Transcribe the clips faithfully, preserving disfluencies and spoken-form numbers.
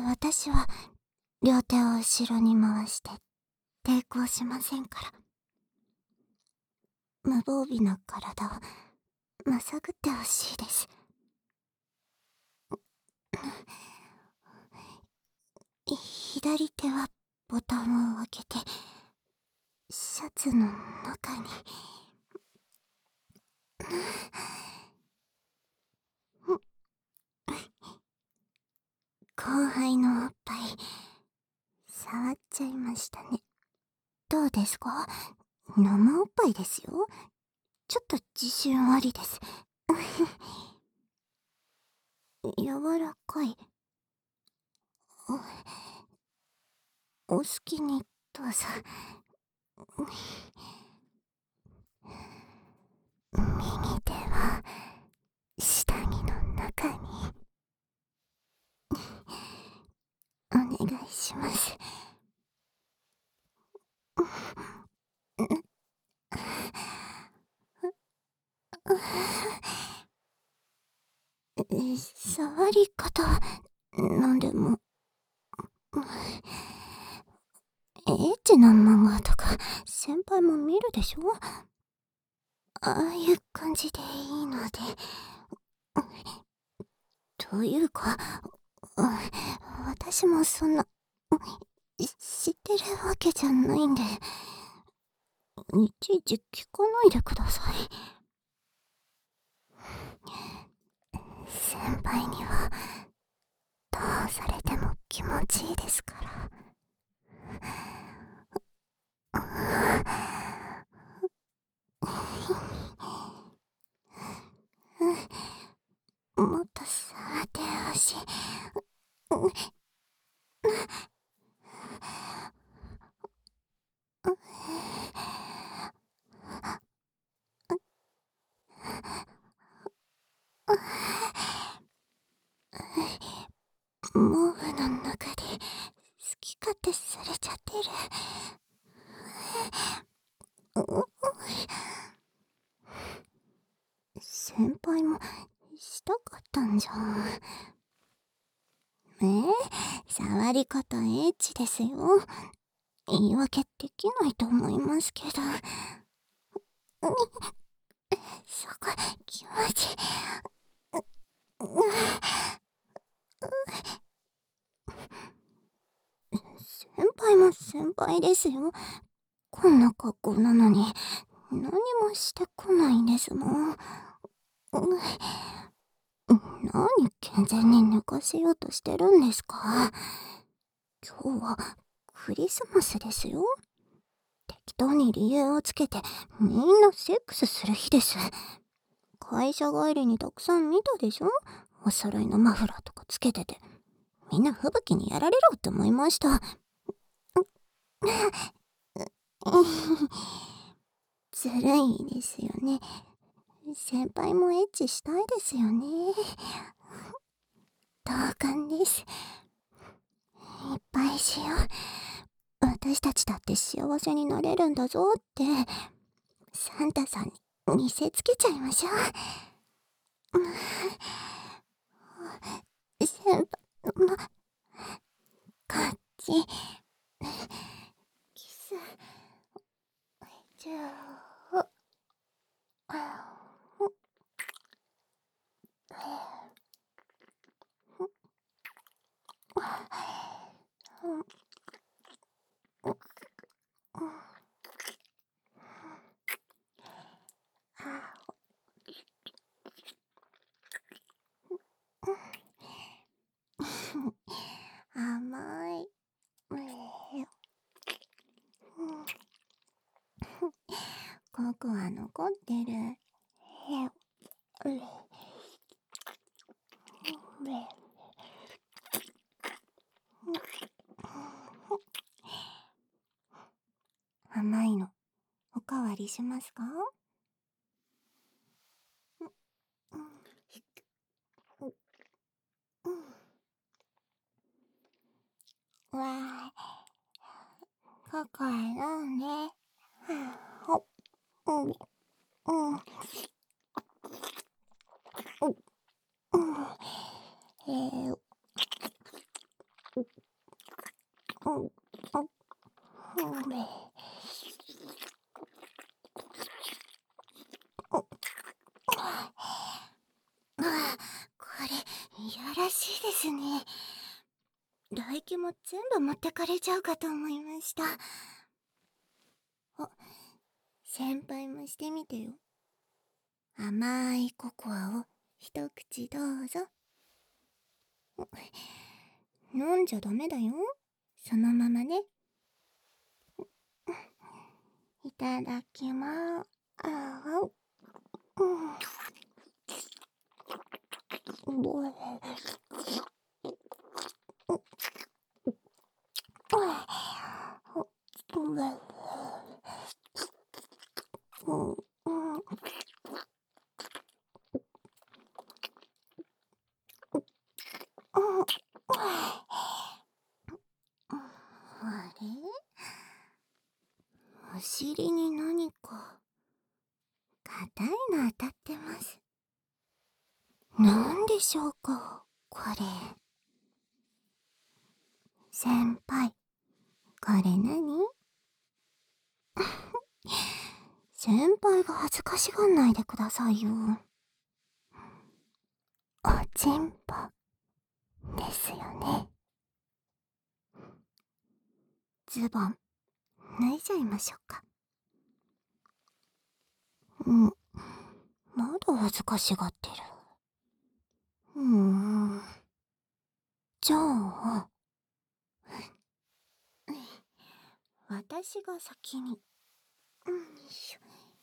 私は両手を後ろに回して抵抗しませんから。無防備な体をまさぐってほしいです。左手はボタンを開けてシャツの中に。後輩のおっぱい触っちゃいましたね。どうですか？生おっぱいですよ。ちょっと自信ありです。柔らかい。お好きにどうぞ。右手は下着の中に。お願いします。触り方なんでもエッチな漫画とか先輩も見るでしょ？ああいう感じでいいので。というか、私もそんな知ってるわけじゃないんで、いちいち聞かないでください。先輩にはどうされても気持ちいいですから。もっと触ってほしい。毛布の中で好き勝手されちゃってる。先輩もしたかったんじゃん。えー、触り方エッチですよ。言い訳できないと思いますけど。そこ気持ちいい。先輩も先輩ですよ。こんな格好なのに何もしてこないんですもん。何健全に寝かせようとしてるんですか？今日はクリスマスですよ。適当に理由をつけてみんなセックスする日です。会社帰りにたくさん見たでしょ？お揃いのマフラーとかつけてて、みんな吹雪にやられろって思いました。ずるいですよね。先輩もエッチしたいですよね。同感です。いっぱいしよう。私たちだって幸せになれるんだぞってサンタさんに見せつけちゃいましょう。先輩もこっちキスじゃあ甘い。ココア残ってる。甘いのおかわりしますか？わーい、ココア飲んで。ほっ、うん、うん、うん、えー、 やらしいですね。唾液も全部持ってかれちゃうかと思いました。あ、先輩もしてみてよ。甘いココアを一口どうぞ。飲んじゃダメだよ。そのままね。いただきまーす。あーうん。どれうんうんあれ、お尻に何か硬いの当たってます。なんでしょうか、これ。先輩、これ何？先輩が恥ずかしがんないでくださいよ。おちんぽですよね。ズボン脱いじゃいましょうか。うん、まだ恥ずかしがってる。うーん。じゃあ、私が先に。うん、よいしょ。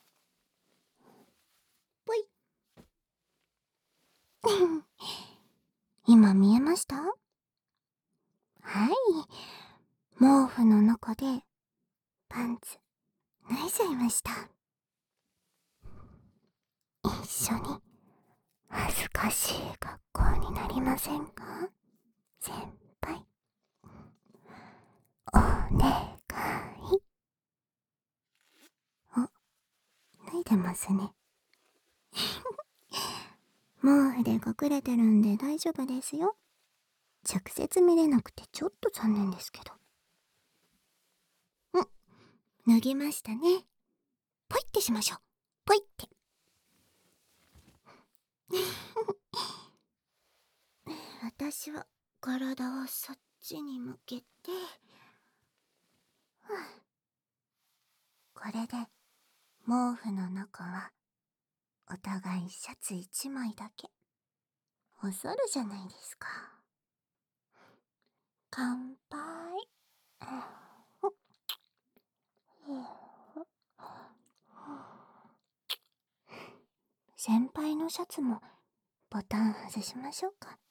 ぽい。今見えました？はい。毛布の中でパンツ脱いじゃいました。一緒に恥ずかしい格好になりませんか？先輩。お願い。あ、脱いでますね。毛布で隠れてるんで大丈夫ですよ。直接見れなくてちょっと残念ですけど。うん、脱ぎましたね。ポイってしましょう。ポイって。私は体をそっちに向けて、これで毛布の中はお互いシャツ一枚だけ。おそるじゃないですか。乾杯。先輩のシャツもボタン外しましょうか。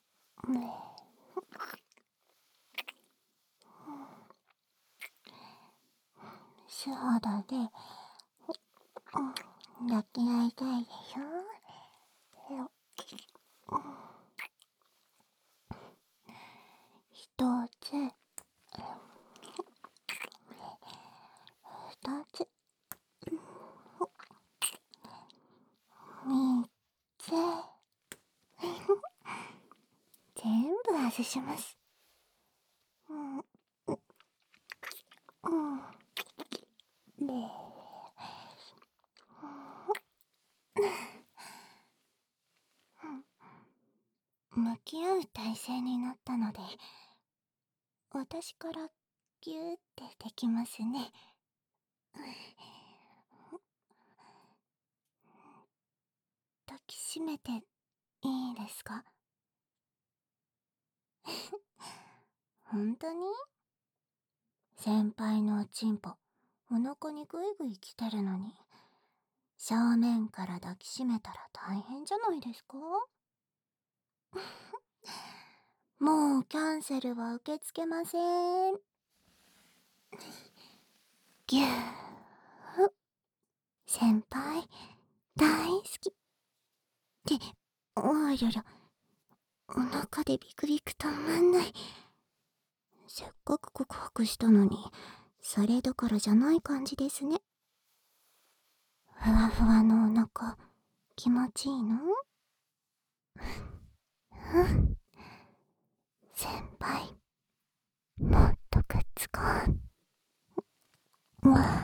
素肌で抱き合いたいでしょ。一つ、二つ、三つ、全部外します。うん、うん、で、向き合う体勢になったので、私からギューってできますね。抱きしめていいですか？本当に？先輩のおちんぽ、お腹にグイグイ来てるのに、正面から抱きしめたら大変じゃないですか？もうキャンセルは受け付けません。ぎゅー。先輩、大好き。って、ありゃりゃ、お腹でビクビク止まんない。せっかく告白したのに、それどころじゃない感じですね。ふわふわのお腹、気持ちいいの？うん。先輩、もっとくっつこう。うわ。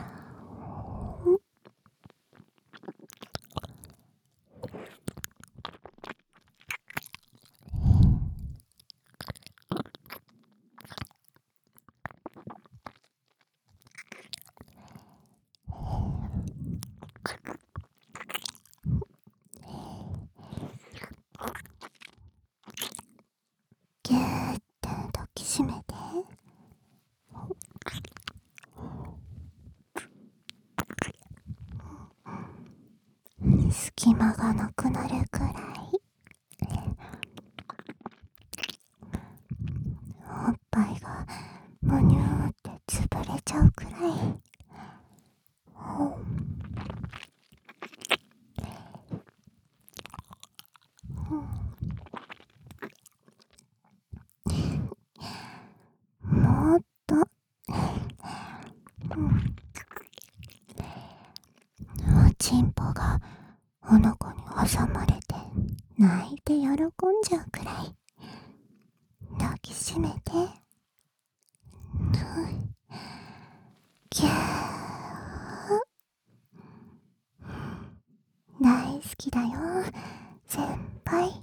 挟まれて泣いて喜んじゃうくらい抱きしめて、キャー、大好きだよ先輩。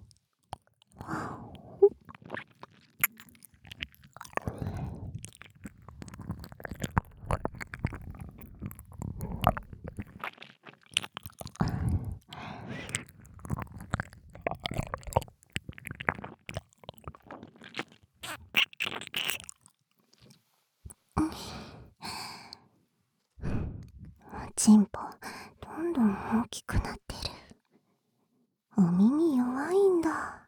おちんぽどんどん大きくなってる。お耳弱いんだ。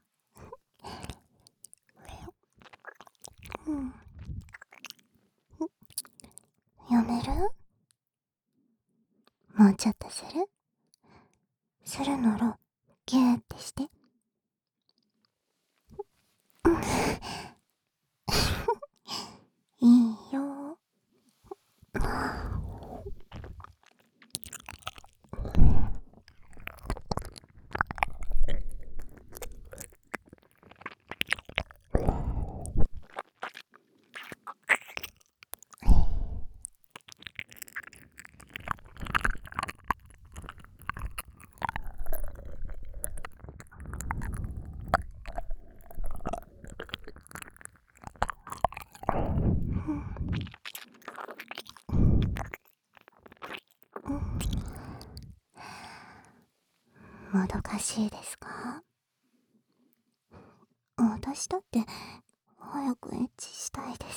うん、やめる？もうちょっとする？するならギューってして。いいよ。もどかしいですか？私だって早くエッチしたいです。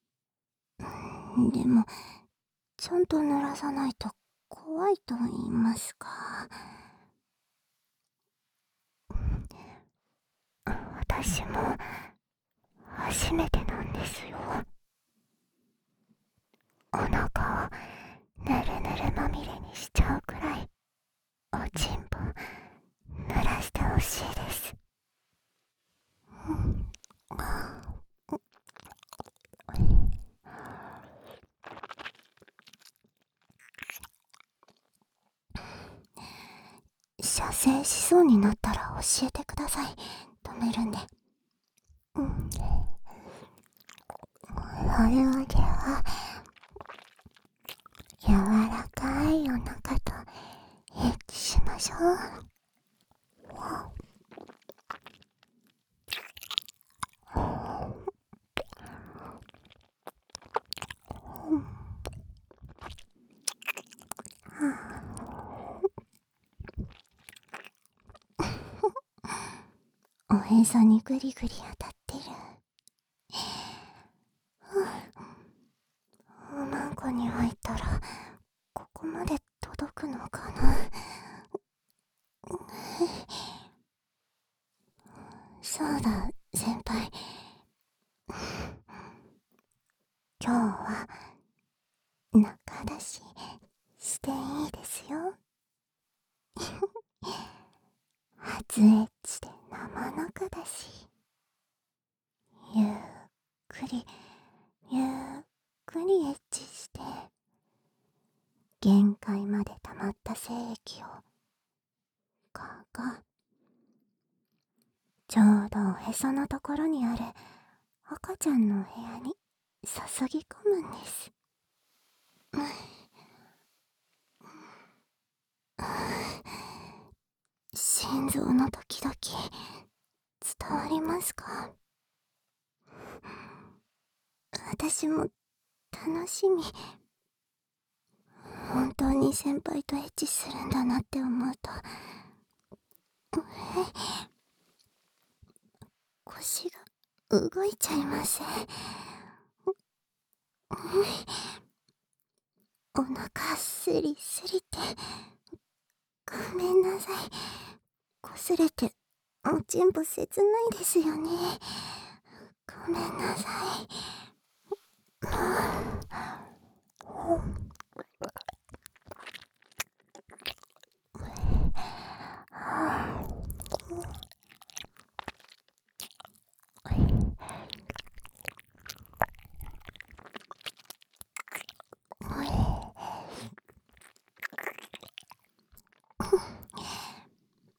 でもちゃんと濡らさないと怖いと言いますか。私も初めてなんですよ。お腹をぬるぬるまみれにしちゃうくらいおちんぽ濡らしてほしいです。射精しそうになったら教えてください。止めるんで。うん。それはでは柔らかいお腹とエッチしましょう。おへそにグリグリ当たってる。おまんこに入ったらここまで届くのかな。そうだ先輩、今日は中出ししていいですよ。初エッチで生中だし、ゆっくりゆっくりエッチして限界まで溜まった精液をガガ、ちょうどおへそのところにある赤ちゃんのお部屋に注ぎ込むんです。心臓のドキドキ伝わりますか？私も楽しみ。本当に先輩とエッチするんだなって思うと腰が動いちゃいません。お腹すりすりてごめんなさい。擦れておちんぽ切ないですよね。ごめんなさい。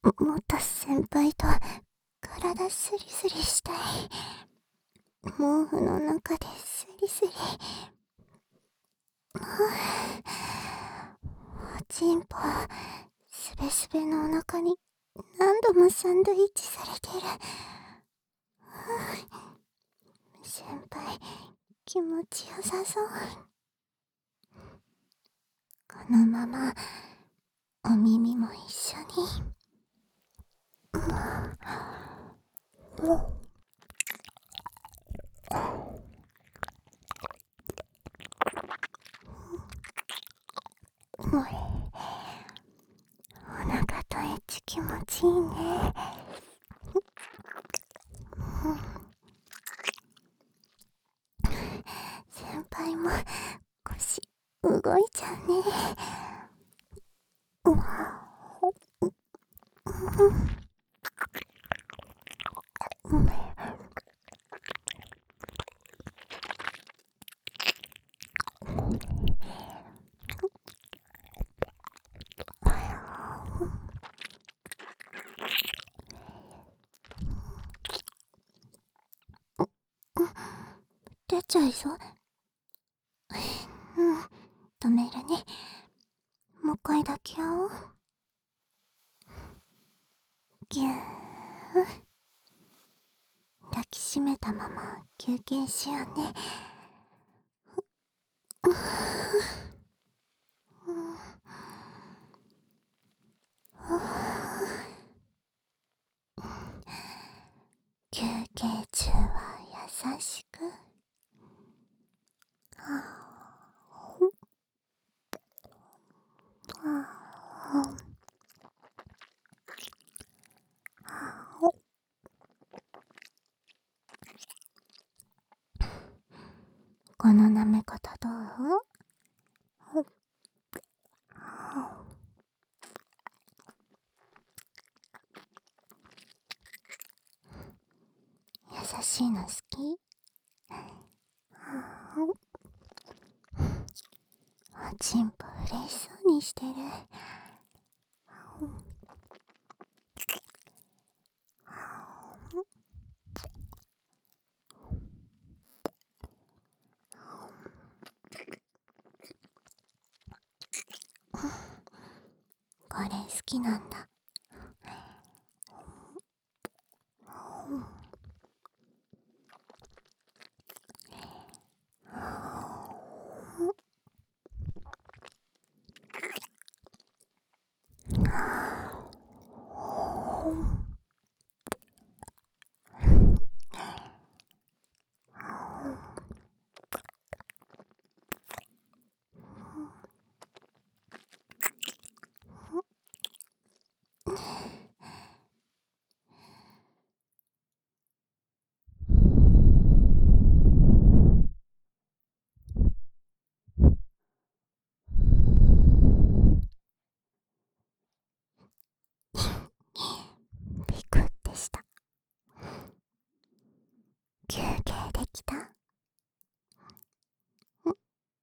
もっと先輩と体スリスリしたい。毛布の中でスリスリ。おちんぽ、すべすべのお腹に何度もサンドイッチされてる。先輩、気持ちよさそう。このままお耳も一緒に。お腹とエッチ気持ちいいね。先輩も腰動いちゃうね。うわ出ちゃいそう。うん、止めるね。もう一回抱き合おう。ぎゅー。抱きしめたまま休憩しようね。休憩中は優しく。この舐め方どう？優しいの好き？おちんぽ嬉しそうにしてる。これ好きなんだ。